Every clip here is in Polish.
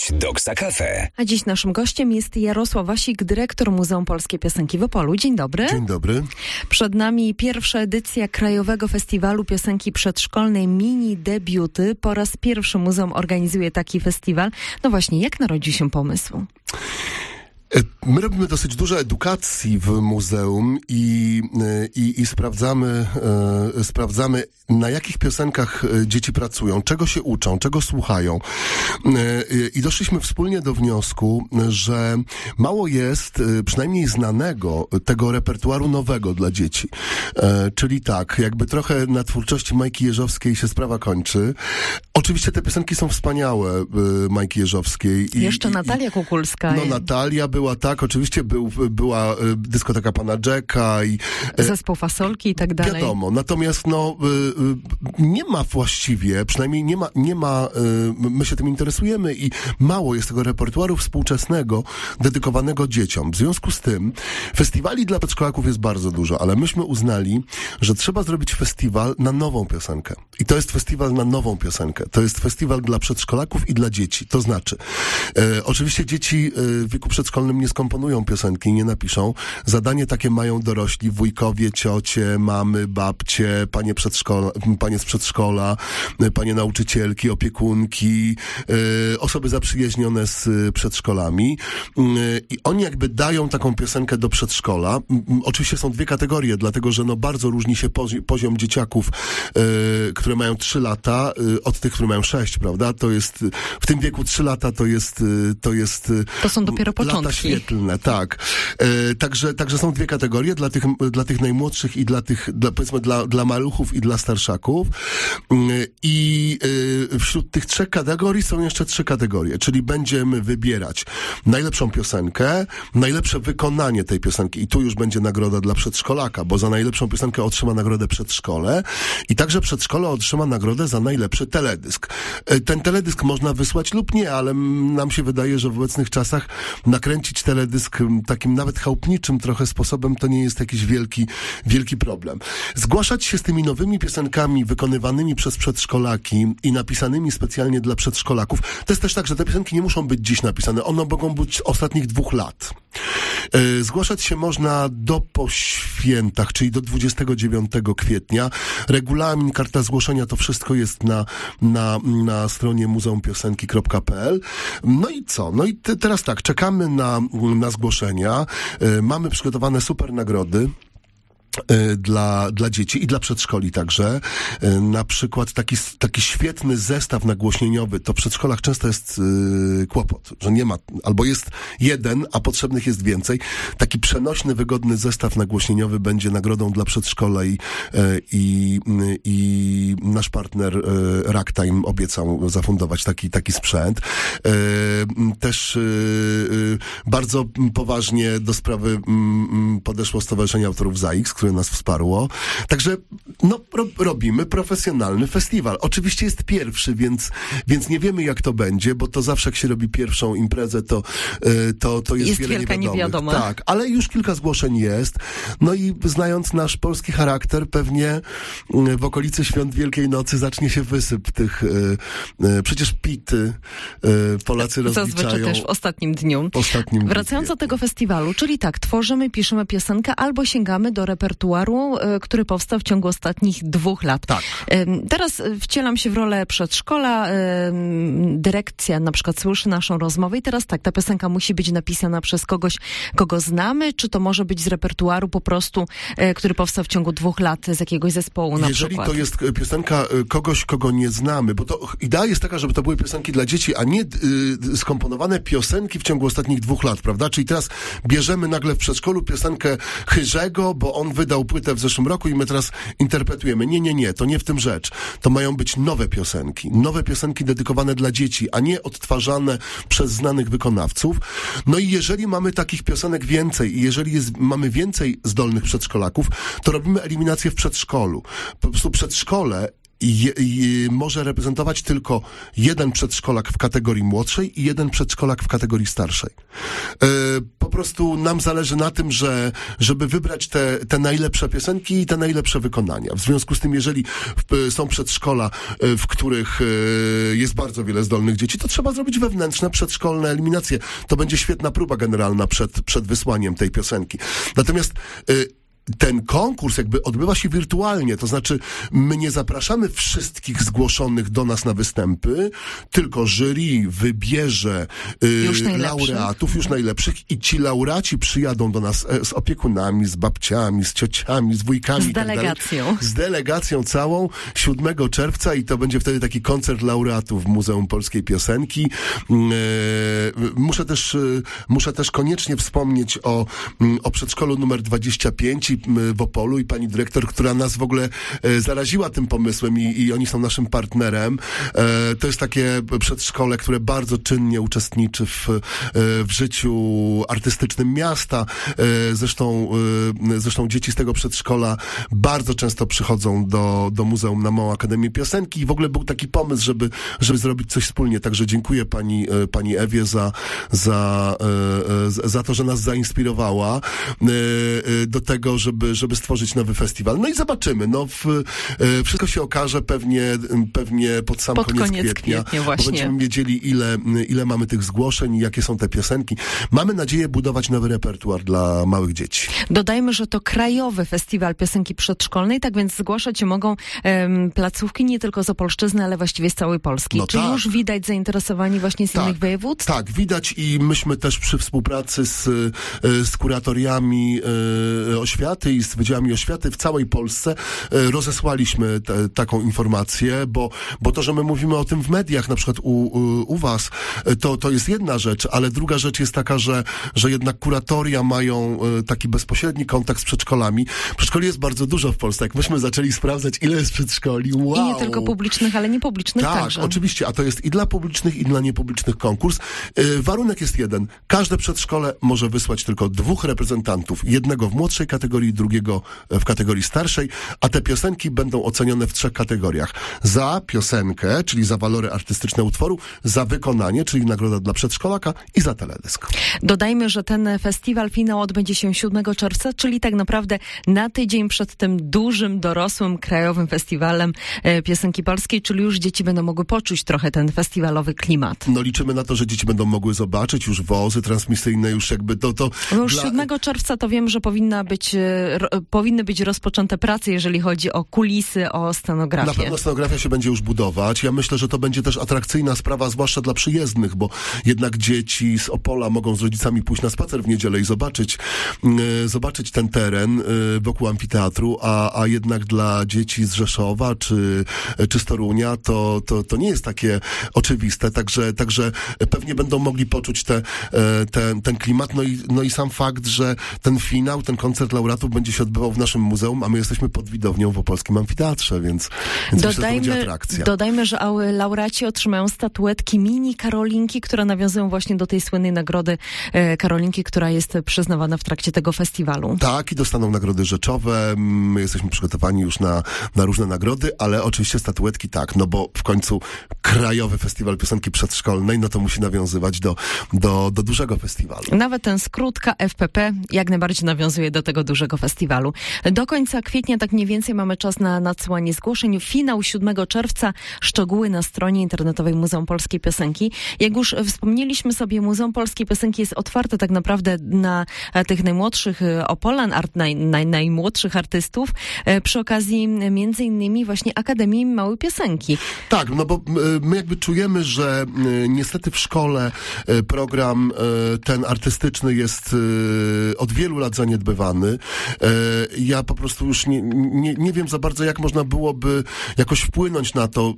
Doksa Cafe. A dziś naszym gościem jest Jarosław Wasik, dyrektor Muzeum Polskiej Piosenki w Opolu. Dzień dobry. Dzień dobry. Przed nami pierwsza edycja Krajowego Festiwalu Piosenki Przedszkolnej Mini Debiuty. Po raz pierwszy muzeum organizuje taki festiwal. No właśnie, jak narodził się pomysł? My robimy dosyć dużo edukacji w muzeum i sprawdzamy, na jakich piosenkach dzieci pracują, czego się uczą, czego słuchają. I doszliśmy wspólnie do wniosku, że mało jest przynajmniej znanego tego repertuaru nowego dla dzieci. Czyli tak, jakby trochę na twórczości Majki Jeżowskiej się sprawa kończy. Oczywiście te piosenki są wspaniałe, Majki Jeżowskiej. Jeszcze Natalia Kukulska. No Natalia była, tak, oczywiście była dyskoteka Pana Jacka i zespół Fasolki i tak dalej. Wiadomo, natomiast nie ma właściwie, przynajmniej nie ma, my się tym interesujemy i mało jest tego repertuaru współczesnego dedykowanego dzieciom. W związku z tym festiwali dla przedszkolaków jest bardzo dużo, ale myśmy uznali, że trzeba zrobić festiwal na nową piosenkę. I to jest festiwal na nową piosenkę. To jest festiwal dla przedszkolaków i dla dzieci. To znaczy, oczywiście dzieci w wieku przedszkolnym nie skomponują piosenki, nie napiszą. Zadanie takie mają dorośli, wujkowie, ciocie, mamy, babcie, panie z przedszkola, panie nauczycielki, opiekunki, osoby zaprzyjaźnione z przedszkolami. I oni jakby dają taką piosenkę do przedszkola. Oczywiście są dwie kategorie, dlatego że bardzo różni się poziom dzieciaków, które mają 3 lata, od tych, które mają 6, prawda? To jest, w tym wieku 3 lata to są dopiero początki. Lata świetlne, tak. Także są dwie kategorie, dla tych najmłodszych i powiedzmy dla maluchów i dla starszaków. I wśród tych 3 kategorii są jeszcze 3 kategorie, czyli będziemy wybierać najlepszą piosenkę, najlepsze wykonanie tej piosenki i tu już będzie nagroda dla przedszkolaka, bo za najlepszą piosenkę otrzyma nagrodę przedszkole i także przedszkole otrzyma nagrodę za najlepszy teledysk. Ten teledysk można wysłać lub nie, ale nam się wydaje, że w obecnych czasach nakręcić teledysk takim nawet chałupniczym trochę sposobem to nie jest jakiś wielki problem. Zgłaszać się z tymi nowymi piosenkami wykonywanymi przez przedszkolaki i napisanymi specjalnie dla przedszkolaków. To jest też tak, że te piosenki nie muszą być dziś napisane, one mogą być ostatnich 2 lat. Zgłaszać się można po świętach, czyli do 29 kwietnia. Regulamin, karta zgłoszenia, to wszystko jest na stronie muzeumpiosenki.pl. No i co? No i teraz tak, czekamy na zgłoszenia. Mamy przygotowane super nagrody dla dzieci i dla przedszkoli także. Na przykład taki świetny zestaw nagłośnieniowy, to w przedszkolach często jest kłopot, że nie ma, albo jest jeden, a potrzebnych jest więcej. Taki przenośny, wygodny zestaw nagłośnieniowy będzie nagrodą dla przedszkola i nasz partner Ragtime obiecał zafundować taki sprzęt. Też bardzo poważnie do sprawy podeszło Stowarzyszenie Autorów ZAIKS, które nas wsparło. Także robimy profesjonalny festiwal. Oczywiście jest pierwszy, więc nie wiemy, jak to będzie, bo to zawsze jak się robi pierwszą imprezę, to jest wiele wielka niewiadoma. Tak, ale już kilka zgłoszeń jest. No i znając nasz polski charakter, pewnie w okolicy świąt Wielkiej Nocy zacznie się wysyp tych przecież pity Polacy rozliczają. Zazwyczaj też w ostatnim dniu. Wracając do tego festiwalu, czyli tak, piszemy piosenkę albo sięgamy do repertuaru, który powstał w ciągu ostatnich 2 lat. Tak. Teraz wcielam się w rolę przedszkola, dyrekcja na przykład słyszy naszą rozmowę i teraz tak, ta piosenka musi być napisana przez kogoś, kogo znamy, czy to może być z repertuaru po prostu, który powstał w ciągu 2 lat z jakiegoś zespołu na przykład. Jeżeli to jest piosenka kogoś, kogo nie znamy, bo to idea jest taka, żeby to były piosenki dla dzieci, a nie skomponowane piosenki w ciągu ostatnich 2 lat, prawda? Czyli teraz bierzemy nagle w przedszkolu piosenkę Chyrzego, bo on wydał płytę w zeszłym roku i my teraz interpretujemy. Nie, to nie w tym rzecz. To mają być nowe piosenki dedykowane dla dzieci, a nie odtwarzane przez znanych wykonawców. No i jeżeli mamy takich piosenek więcej i jeżeli mamy więcej zdolnych przedszkolaków, to robimy eliminację w przedszkolu. Po prostu przedszkole może reprezentować tylko jeden przedszkolak w kategorii młodszej i jeden przedszkolak w kategorii starszej. Po prostu nam zależy na tym, żeby wybrać te najlepsze piosenki i te najlepsze wykonania. W związku z tym, jeżeli są przedszkola, w których jest bardzo wiele zdolnych dzieci, to trzeba zrobić wewnętrzne przedszkolne eliminacje. To będzie świetna próba generalna przed wysłaniem tej piosenki. Natomiast ten konkurs jakby odbywa się wirtualnie, to znaczy my nie zapraszamy wszystkich zgłoszonych do nas na występy, tylko jury wybierze laureatów, już najlepszych, i ci laureaci przyjadą do nas z opiekunami, z babciami, z ciociami, z wujkami. Z delegacją. Tak dalej, z delegacją całą 7 czerwca i to będzie wtedy taki koncert laureatów w Muzeum Polskiej Piosenki. Muszę też koniecznie wspomnieć o przedszkolu numer 25 w Opolu i pani dyrektor, która nas w ogóle zaraziła tym pomysłem i oni są naszym partnerem. To jest takie przedszkole, które bardzo czynnie uczestniczy w życiu artystycznym miasta. Zresztą dzieci z tego przedszkola bardzo często przychodzą do muzeum na Małą Akademię Piosenki i w ogóle był taki pomysł, żeby zrobić coś wspólnie. Także dziękuję pani Ewie za to, że nas zainspirowała do tego, żeby stworzyć nowy festiwal. No i zobaczymy. Wszystko się okaże pewnie pod koniec kwietnia, właśnie. Bo będziemy wiedzieli, ile mamy tych zgłoszeń i jakie są te piosenki. Mamy nadzieję budować nowy repertuar dla małych dzieci. Dodajmy, że to krajowy festiwal piosenki przedszkolnej, tak więc zgłaszać się mogą placówki nie tylko z Opolszczyzny, ale właściwie z całej Polski. Czy już widać zainteresowanie właśnie z innych województw? Tak, widać i myśmy też przy współpracy z kuratoriami oświaty i z wydziałami oświaty w całej Polsce rozesłaliśmy taką informację, bo to, że my mówimy o tym w mediach, na przykład u was, to jest jedna rzecz, ale druga rzecz jest taka, że jednak kuratoria mają taki bezpośredni kontakt z przedszkolami. Przedszkoli jest bardzo dużo w Polsce. Jak myśmy zaczęli sprawdzać, ile jest przedszkoli, wow! I nie tylko publicznych, ale niepublicznych także. Tak, oczywiście, a to jest i dla publicznych, i dla niepublicznych konkurs. Warunek jest jeden. Każde przedszkole może wysłać tylko 2 reprezentantów. Jednego w młodszej kategorii, drugiego w kategorii starszej, a te piosenki będą ocenione w 3 kategoriach. Za piosenkę, czyli za walory artystyczne utworu, za wykonanie, czyli nagroda dla przedszkolaka i za teledysk. Dodajmy, że ten festiwal finał odbędzie się 7 czerwca, czyli tak naprawdę na tydzień przed tym dużym, dorosłym, krajowym festiwalem piosenki polskiej, czyli już dzieci będą mogły poczuć trochę ten festiwalowy klimat. No liczymy na to, że dzieci będą mogły zobaczyć już wozy transmisyjne, już jakby to... Już 7 czerwca to wiem, że powinny być rozpoczęte prace, jeżeli chodzi o kulisy, o scenografię. Na pewno scenografia się będzie już budować. Ja myślę, że to będzie też atrakcyjna sprawa, zwłaszcza dla przyjezdnych, bo jednak dzieci z Opola mogą z rodzicami pójść na spacer w niedzielę i zobaczyć ten teren wokół amfiteatru, a jednak dla dzieci z Rzeszowa czy z Torunia to nie jest takie oczywiste, także pewnie będą mogli poczuć ten klimat, no i sam fakt, że ten finał, ten koncert laureatów będzie się odbywał w naszym muzeum, a my jesteśmy pod widownią w Opolskim Amfiteatrze, więc myślę, że to będzie atrakcja. Dodajmy, że laureaci otrzymają statuetki mini Karolinki, które nawiązują właśnie do tej słynnej nagrody Karolinki, która jest przyznawana w trakcie tego festiwalu. Tak, i dostaną nagrody rzeczowe. My jesteśmy przygotowani już na różne nagrody, ale oczywiście statuetki tak, no bo w końcu krajowy festiwal piosenki przedszkolnej, no to musi nawiązywać do dużego festiwalu. Nawet ten skrót KFPP jak najbardziej nawiązuje do tego dużego festiwalu. Do końca kwietnia tak mniej więcej mamy czas na nadsyłanie zgłoszeń. Finał 7 czerwca, szczegóły na stronie internetowej Muzeum Polskiej Piosenki. Jak już wspomnieliśmy sobie, Muzeum Polskiej Piosenki jest otwarte tak naprawdę na tych najmłodszych Opolan, najmłodszych artystów, przy okazji między innymi właśnie Akademii Małej Piosenki. Tak, no bo my jakby czujemy, że niestety w szkole program ten artystyczny jest od wielu lat zaniedbywany. Ja po prostu już nie wiem za bardzo, jak można byłoby jakoś wpłynąć na to.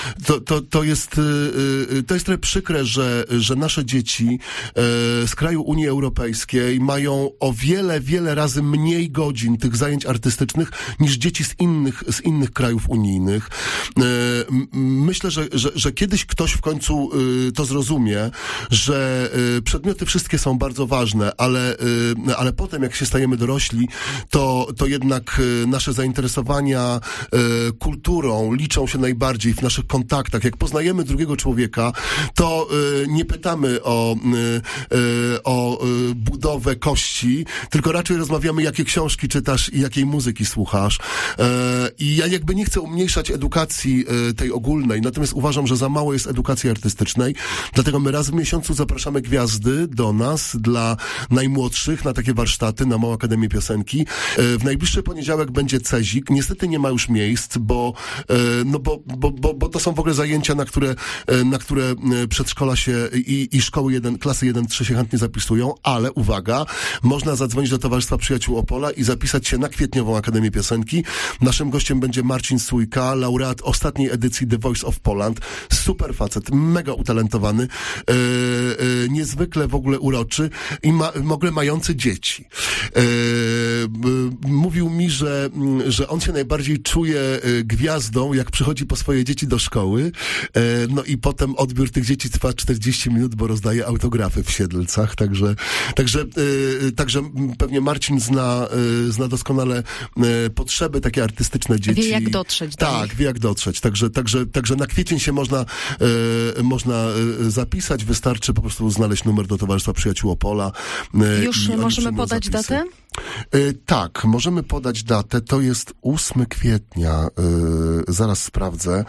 To jest trochę przykre, że nasze dzieci z kraju Unii Europejskiej mają o wiele razy mniej godzin tych zajęć artystycznych niż dzieci z innych krajów unijnych. Myślę, że kiedyś ktoś w końcu to zrozumie, że przedmioty wszystkie są bardzo ważne, ale potem jak się stajemy dorośli, to jednak nasze zainteresowania kulturą liczą się najbardziej w naszych kontaktach. Jak poznajemy drugiego człowieka, to nie pytamy o budowę kości, tylko raczej rozmawiamy, jakie książki czytasz i jakiej muzyki słuchasz. I ja jakby nie chcę umniejszać edukacji tej ogólnej, natomiast uważam, że za mało jest edukacji artystycznej, dlatego my raz w miesiącu zapraszamy gwiazdy do nas, dla najmłodszych, na takie warsztaty, na Małą Akademię Piosenki. W najbliższy poniedziałek będzie Cezik. Niestety nie ma już miejsc, bo to są w ogóle zajęcia, na które przedszkola się i szkoły klasy 1-3 się chętnie zapisują, ale uwaga, można zadzwonić do Towarzystwa Przyjaciół Opola i zapisać się na kwietniową Akademię Piosenki. Naszym gościem będzie Marcin Sójka, laureat ostatniej edycji The Voice of Poland. Super facet, mega utalentowany, niezwykle w ogóle uroczy i w ogóle mający dzieci. Mówił mi, że on się najbardziej czuje gwiazdą, jak przychodzi po swoje dzieci do szkoły, no i potem odbiór tych dzieci trwa 40 minut, bo rozdaje autografy w Siedlcach, także pewnie Marcin zna doskonale potrzeby takie artystyczne dzieci. Wie jak dotrzeć do nich. Wie jak dotrzeć. Także na kwiecień się można zapisać, wystarczy po prostu znaleźć numer do Towarzystwa Przyjaciół Opola. Już możemy podać datę? Tak, możemy podać datę. To jest 8 kwietnia. Zaraz sprawdzę.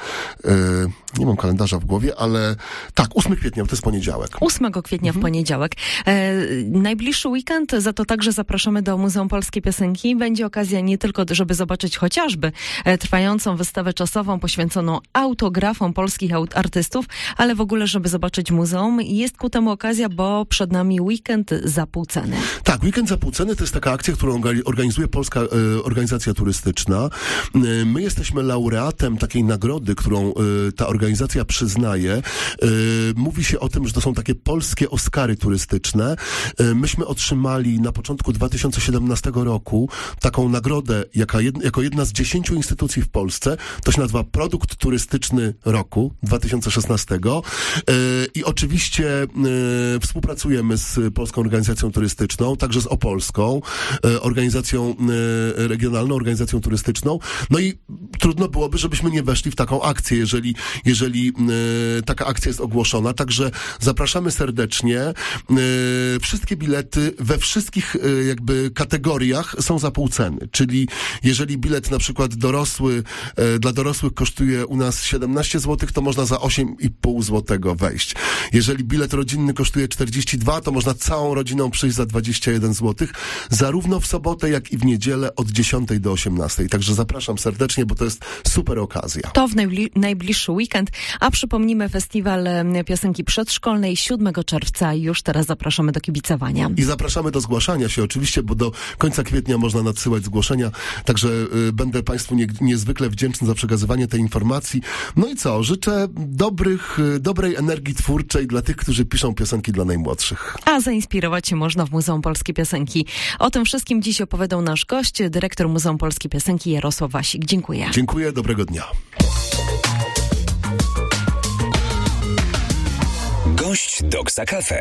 Nie mam kalendarza w głowie, ale tak, 8 kwietnia, to jest poniedziałek. 8 kwietnia w poniedziałek. Najbliższy weekend, za to także zapraszamy do Muzeum Polskiej Piosenki. Będzie okazja nie tylko, żeby zobaczyć chociażby trwającą wystawę czasową poświęconą autografom polskich artystów, ale w ogóle, żeby zobaczyć muzeum. Jest ku temu okazja, bo przed nami weekend za pół ceny. Tak, weekend za pół ceny to jest taka akcja, którą organizuje Polska Organizacja Turystyczna. My jesteśmy laureatem takiej nagrody, którą ta organizacja przyznaje. Mówi się o tym, że to są takie polskie Oscary turystyczne. Myśmy otrzymali na początku 2017 roku taką nagrodę jako jedna z 10 instytucji w Polsce. To się nazywa Produkt Turystyczny Roku 2016. I oczywiście współpracujemy z Polską Organizacją Turystyczną, także z Opolską, organizacją regionalną, organizacją turystyczną. No i trudno byłoby, żebyśmy nie weszli w taką akcję, jeżeli taka akcja jest ogłoszona. Także zapraszamy serdecznie. Wszystkie bilety we wszystkich jakby kategoriach są za pół ceny. Czyli jeżeli bilet na przykład dla dorosłych kosztuje u nas 17 zł, to można za 8,5 zł wejść. Jeżeli bilet rodzinny kosztuje 42, to można całą rodziną przyjść za 21 zł. Zarówno w sobotę, jak i w niedzielę od 10 do 18. Także zapraszam serdecznie, bo to jest super okazja. To w najbliższy weekend, a przypomnijmy Festiwal Piosenki Przedszkolnej 7 czerwca. Już teraz zapraszamy do kibicowania. I zapraszamy do zgłaszania się oczywiście, bo do końca kwietnia można nadsyłać zgłoszenia, także będę Państwu niezwykle wdzięczny za przekazywanie tej informacji. No i co? Życzę dobrej energii twórczej dla tych, którzy piszą piosenki dla najmłodszych. A zainspirować się można w Muzeum Polskiej Piosenki. O tym wszystkim dziś opowiadał nasz gość, dyrektor Muzeum Polskiej Piosenki Jarosław Wasik. Dziękuję. Dziękuję, dobrego dnia. Gość Doksa Cafe.